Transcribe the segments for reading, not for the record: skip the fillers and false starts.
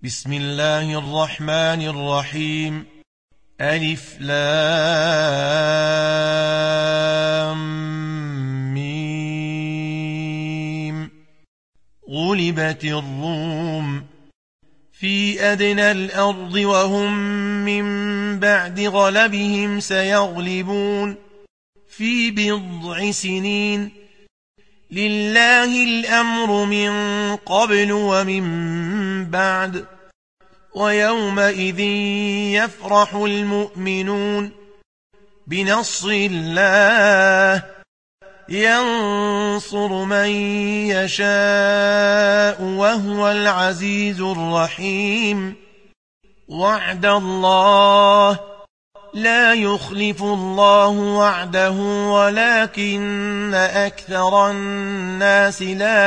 بسم الله الرحمن الرحيم. ألف لام ميم. غلبت الروم في أدنى الأرض وهم من بعد غلبهم سيغلبون في بضع سنين. لله الأمر من قبل ومن بعد ويومئذ يفرح المؤمنون بنصر الله ينصر من يشاء وهو العزيز الرحيم. وعد الله لا يخلف الله وعده ولكن أكثر الناس لا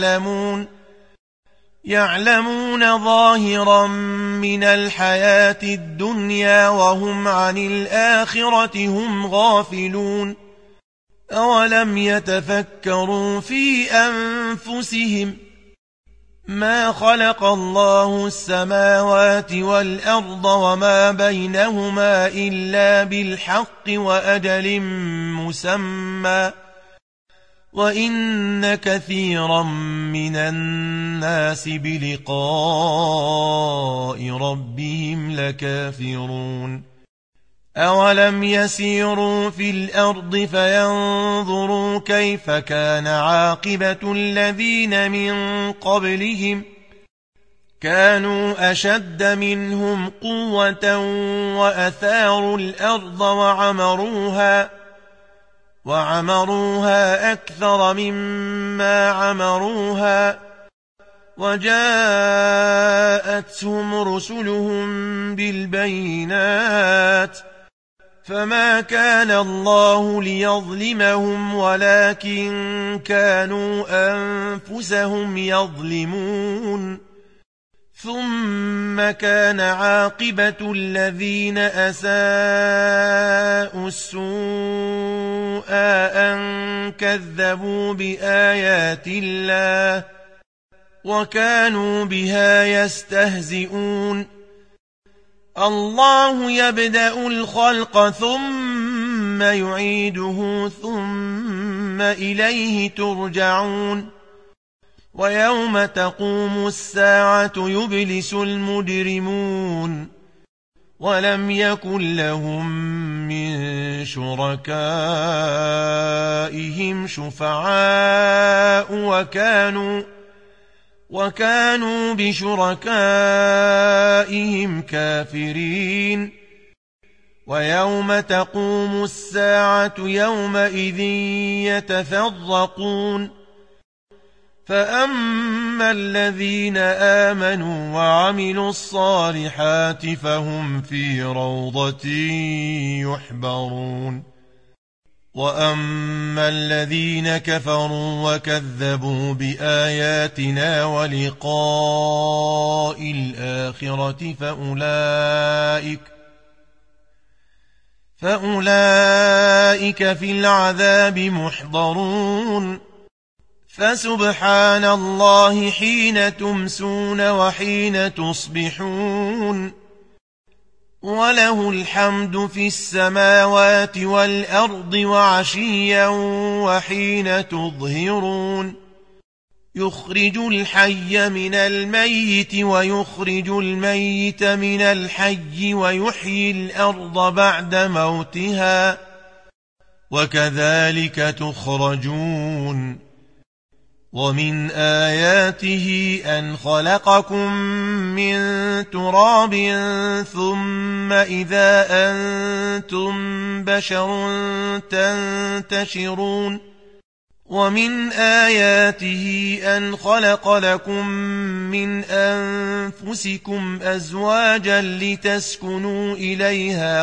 يعلمون ظاهرا من الحياة الدنيا وهم عن الآخرة هم غافلون. أولم يتفكروا في أنفسهم ما خلق الله السماوات والأرض وما بينهما إلا بالحق وأجل مسمى وإن كثيرا من الناس بلقاء ربهم لكافرون. أولم يسيروا في الأرض فينظروا كيف كان عاقبة الذين من قبلهم كانوا أشد منهم قوة وأثاروا الأرض وعمروها أكثر مما عمروها وجاءتهم رسلهم بالبينات فما كان الله ليظلمهم ولكن كانوا أنفسهم يظلمون. ثم كان عاقبة الذين أساءوا السوء أن كذبوا بآيات الله وكانوا بها يستهزئون. الله يبدأ الخلق ثم يعيده ثم إليه ترجعون. ويوم تقوم الساعة يبلس المجرمون ولم يكن لهم من شركائهم شفعاء وكانوا بشركائهم كافرين. ويوم تقوم الساعة يومئذ يتفرقون فأما الذين آمنوا وعملوا الصالحات فهم في روضة يحبرون. وأما الذين كفروا وكذبوا بآياتنا ولقاء الآخرة فأولئك في العذاب محضرون. فسبحان الله حين تمسون وحين تصبحون وله الحمد في السماوات والأرض وعشيا وحين تظهرون. يخرج الحي من الميت ويخرج الميت من الحي ويحيي الأرض بعد موتها وكذلك تخرجون. ومن آياته أن خلقكم من تراب ثم إذا أنتم بشر تنتشرون. ومن آياته أن خلق لكم من أنفسكم أزواجا لتسكنوا إليها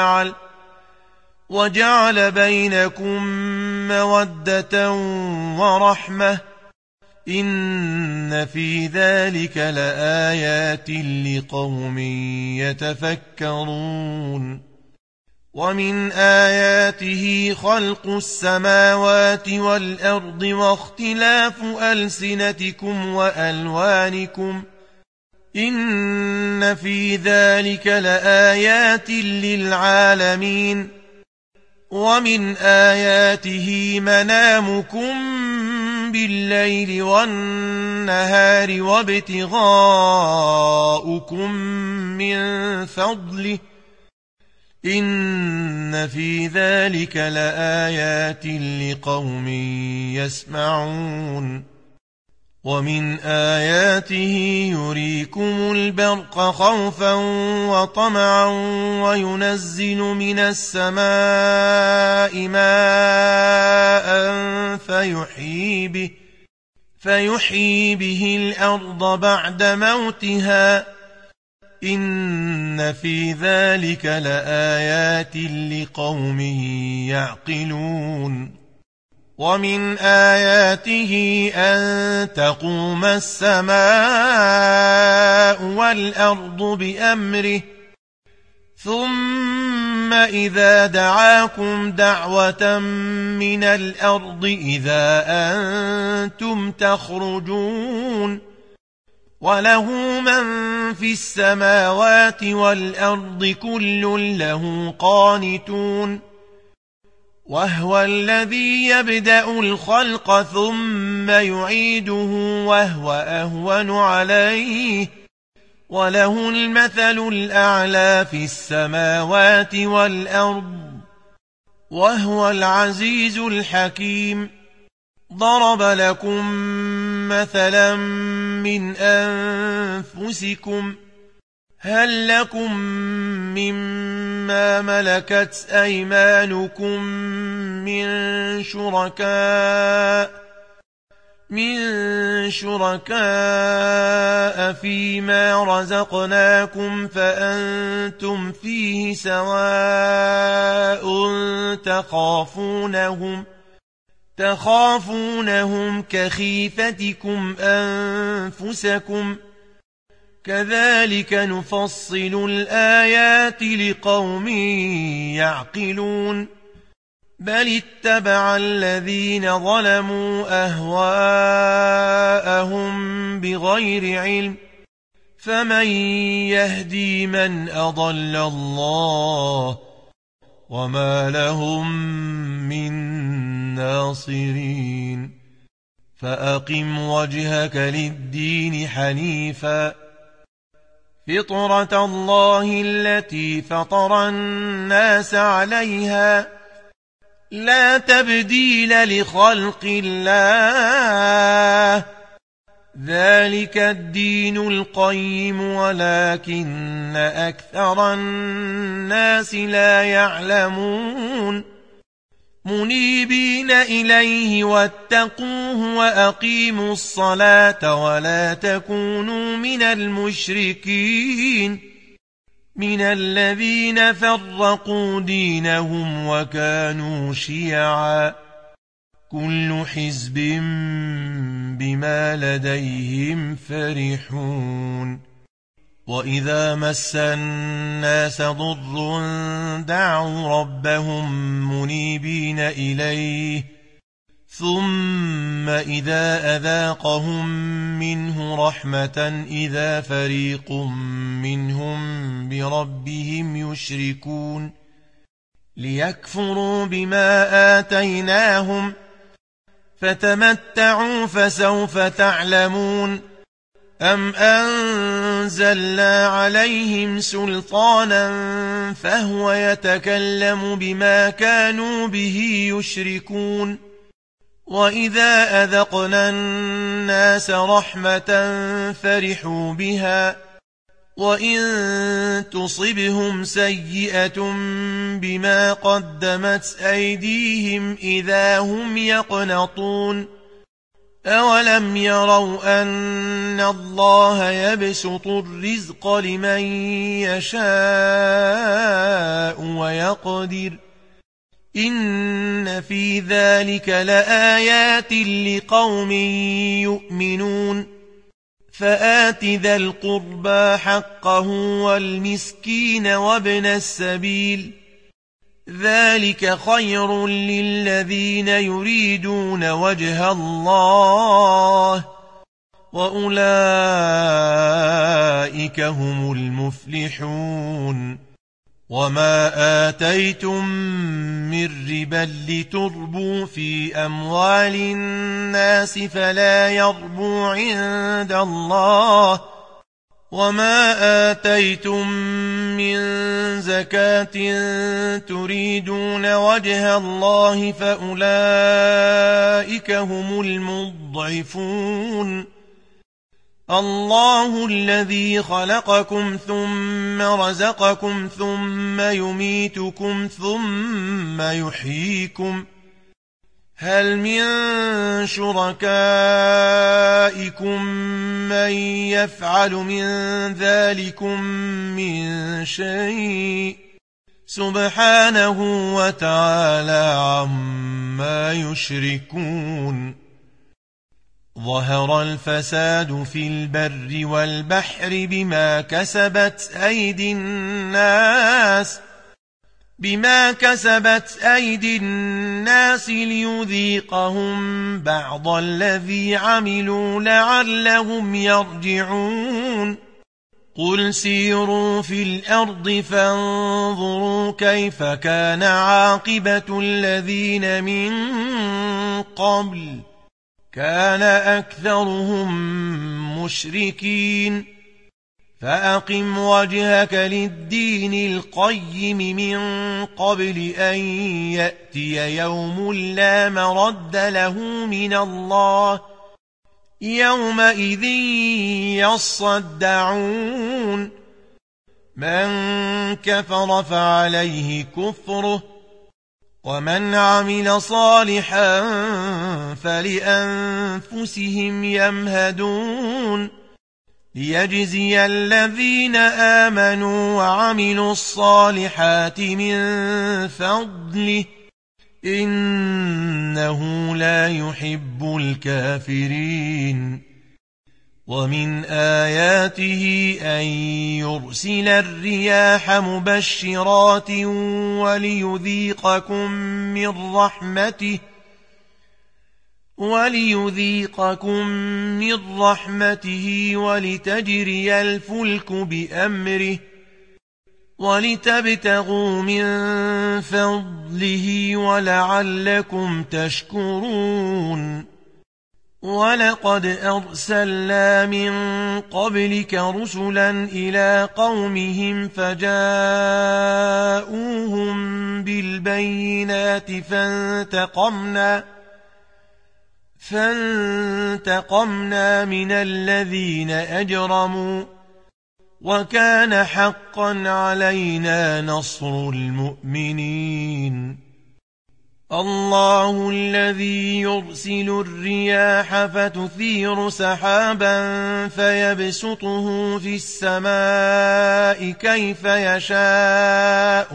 وجعل بينكم مودة ورحمة إن في ذلك لآيات لقوم يتفكرون. ومن آياته خلق السماوات والأرض واختلاف ألسنتكم وألوانكم إن في ذلك لآيات للعالمين ومن آياته منامكم بالليل والنهار وابتغاؤكم من فضله إن في ذلك لآيات لقوم يسمعون ومن آياته يريكم البرق خوفا وطمعا وينزل من السماء ماء فيحيي به الأرض بعد موتها إن في ذلك لآيات لقوم يعقلون ومن آياته أن تقوم السماء والأرض بأمره ثم إذا دعاكم دعوة من الأرض إذا أنتم تخرجون وله من في السماوات والأرض كل له قانتون وهو الذي يبدأ الخلق ثم يعيده وهو أهون عليه وله المثل الأعلى في السماوات والأرض وهو العزيز الحكيم ضرب لكم مثلا من أنفسكم هل لكم مما ملكت أيمانكم من شركاء فيما رزقناكم فأنتم فيه سواء تخافونهم كخيفتكم أنفسكم كذلك نفصل الآيات لقوم يعقلون بل اتبع الذين ظلموا أهواءهم بغير علم فمن يهدي من أضل الله وما لهم من ناصرين فأقم وجهك للدين حنيفا فطرة الله التي فطر الناس عليها لا تبديل لخلق الله ذلك الدين القيم ولكن أكثر الناس لا يعلمون منيبين إليه واتقوه وأقيموا الصلاة ولا تكونوا من المشركين من الذين فرقوا دينهم وكانوا شيعا كل حزب بما لديهم فرحون وإذا مس الناس ضر دعوا ربهم منيبين إليه ثم إذا أذاقهم منه رحمة إذا فريق منهم بربهم يشركون ليكفروا بما آتيناهم فتمتعوا فسوف تعلمون أم أنزلنا عليهم سلطانا فهو يتكلم بما كانوا به يشركون وإذا أذقنا الناس رحمة فرحوا بها وإن تصبهم سيئة بما قدمت أيديهم إذا هم يقنطون أولم يروا أن الله يبسط الرزق لمن يشاء ويقدر إن في ذلك لآيات لقوم يؤمنون فآت ذا القربى حقه والمسكين وابن السبيل ذلك خير للذين يريدون وجه الله وأولئك فأولئك هم المفلحون وما آتيتم من ربا لتربوا في أموال الناس فلا يربو عند الله وما آتيتم من زكاة تريدون وجه الله فأولئك هم المضعفون الله الذي خلقكم ثم رزقكم ثم يميتكم ثم يحييكم هل من شركائكم من يفعل من ذلكم من شيء سبحانه وتعالى عما يشركون ظهر الفساد في البر والبحر بما كسبت أيدي الناس ليذيقهم بعض الذي عملوا لعلهم يرجعون قل سيروا في الأرض فانظروا كيف كان عاقبة الذين من قبل كان أكثرهم مشركين فأقم وجهك للدين القيم من قبل أن يأتي يوم لا مرد له من الله يومئذ يصدعون من كفر فعليه كفره ومن عمل صالحا فلأنفسهم يمهدون ليجزي الذين آمنوا وعملوا الصالحات من فضله إنه لا يحب الكافرين ومن آياته أن يرسل الرياح مبشرات وليذيقكم من رحمته ولتجري الفلك بأمره ولتبتغوا من فضله ولعلكم تشكرون ولقد أرسلنا من قبلك رسلا إلى قومهم فجاءوهم بالبينات فانتقمنا من الذين أجرموا وكان حقا علينا نصر المؤمنين الله الذي يرسل الرياح فتثير سحابا فيبسطه في السماء كيف يشاء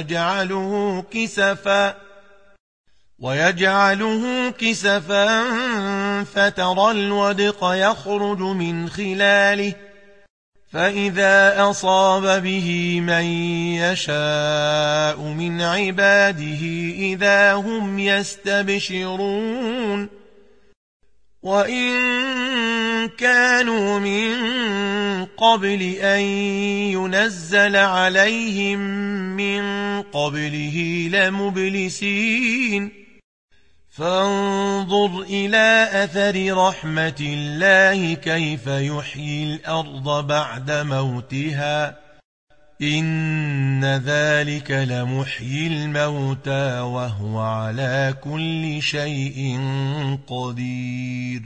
ويجعله كسفا فترى الودق يخرج من خلاله فإذا أصاب به من يشاء من عباده إذا هم يستبشرون وإن كانوا من قبل أن ينزل عليهم من قبله لمبلسين فانظر إلى أثر رحمة الله كيف يحيي الأرض بعد موتها إن ذلك لمحيي الموتى وهو على كل شيء قدير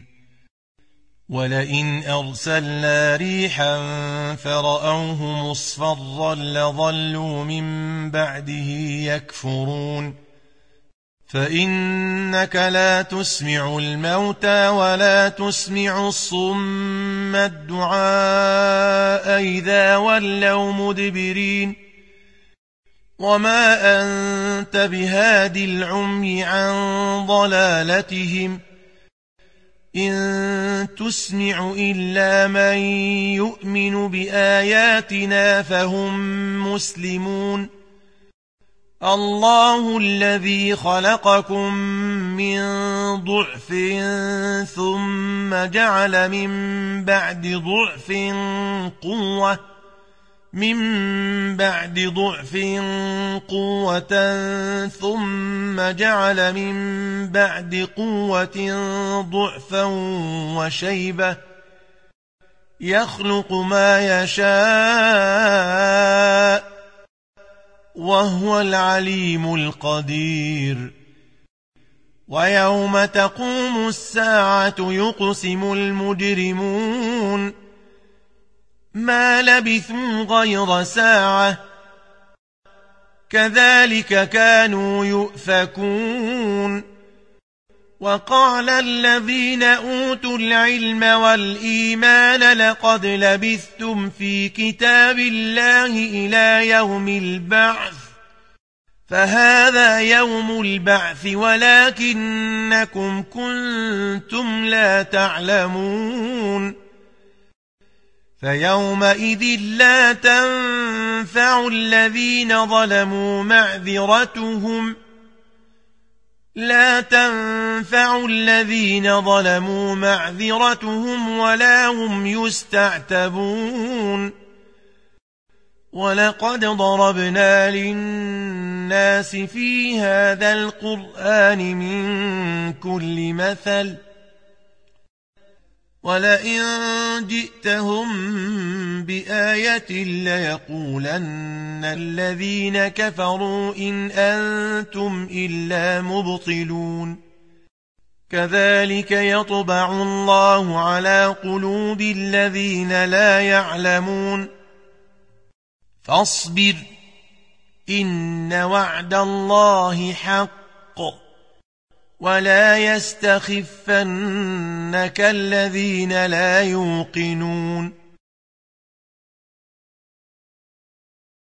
ولئن أرسلنا ريحا فرأوه مصفرا لظلوا من بعده يكفرون فإنك لا تسمع الموتى ولا تسمع الصم الدعاء إذا ولوا مدبرين وما أنت بهاد العمي عن ضلالتهم إن تسمع إلا من يؤمن بآياتنا فهم مسلمون الله الذي خلقكم من ضعف ثم جعل من بعد ضعف قوة ثم جعل من بعد قوة ضعفا وشيبة يخلق ما يشاء وهو العليم القدير ويوم تقوم الساعة يقسم المجرمون ما لبثوا غير ساعة كذلك كانوا يؤفكون وقال الذين أوتوا العلم والإيمان لقد لبثتم في كتاب الله إلى يوم البعث فهذا يوم البعث ولكنكم كنتم لا تعلمون فيومئذ لا تنفع الذين ظلموا معذرتهم ولا هم يستعتبون ولقد ضربنا للناس في هذا القرآن من كل مثل ولئن جئتهم بآية ليقولن الذين كفروا إن أنتم إلا مبطلون كذلك يطبع الله على قلوب الذين لا يعلمون فاصبر إن وعد الله حق ولا يستخفنك الذين لا يوقنون